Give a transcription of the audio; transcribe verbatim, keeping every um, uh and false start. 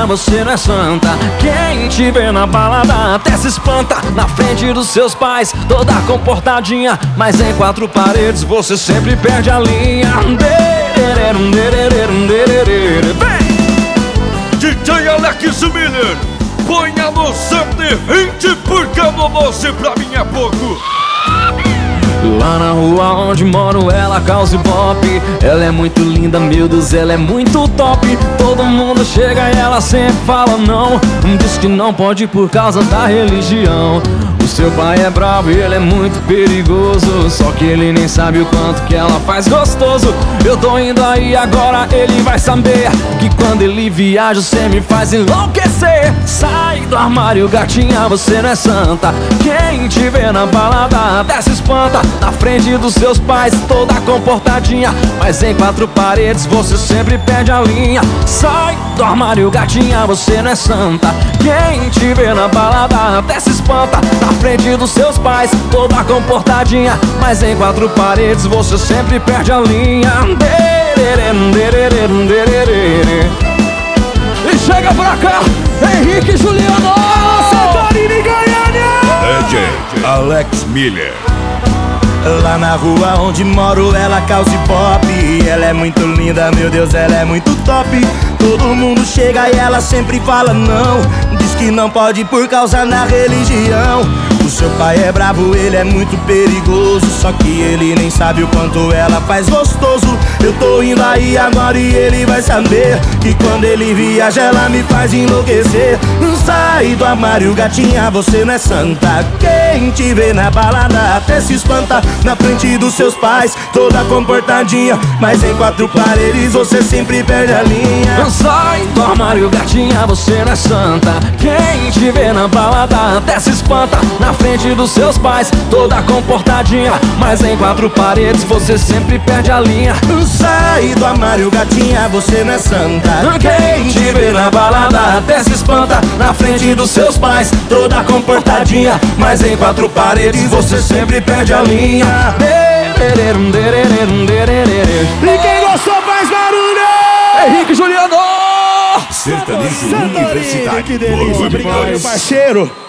você não é santa. Quem te vê na balada até se espanta. Na frente dos seus pais, toda comportadinha, mas em quatro paredes você sempre perde a linha. D J Alex Miller, põe a noção de hit, porque amor você pra mim é pouco. Lá na rua onde moro ela causa ibope. Ela é muito linda, meu Deus, ela é muito top. Todo mundo chega e ela sempre fala não. Diz que não pode por causa da religião. O seu pai é bravo e ele é muito perigoso, só que ele nem sabe o quanto que ela faz gostoso. Eu tô indo aí agora, ele vai saber que quando ele viaja você me faz enlouquecer. Sai do armário, gatinha, você não é santa. Quem te vê na balada até se espanta. Na frente dos seus pais, toda comportadinha, mas em quatro paredes você sempre perde a linha. Sai do armário, gatinha, você não é santa. Quem te vê na balada até se espanta. Na frente dos seus pais, toda comportadinha, mas em quatro paredes você sempre perde a linha. E chega pra cá, Henrique e Juliano, Santorini e Goiânia. D J Alex Miller. Lá na rua onde moro ela causa pop. Ela é muito linda, meu Deus, ela é muito top. Todo mundo chega e ela sempre fala não. Diz que não pode por causa da religião. O seu pai é bravo, ele é muito perigoso, só que ele nem sabe o quanto ela faz gostoso. Eu tô indo aí agora e ele vai saber que quando ele viaja ela me faz enlouquecer. Sai do armário, gatinha, você não é santa. Quem te vê na balada até se espanta. Na frente dos seus pais, toda comportadinha, mas em quatro paredes você sempre perde a linha. Sai do armário, gatinha, você não é santa. Quem te vê na balada até se espanta. Na frente dos seus pais, toda comportadinha, mas em quatro paredes você sempre perde a linha. Sai do armário, gatinha, você não é santa. Quem te vê na balada até se espanta. Na frente dos seus pais, toda comportadinha, mas em quatro paredes você sempre perde a linha. E quem gostou faz barulho! Henrique e Juliano! Sertanejo Universitário. Que delícia, obrigado, meu parceiro.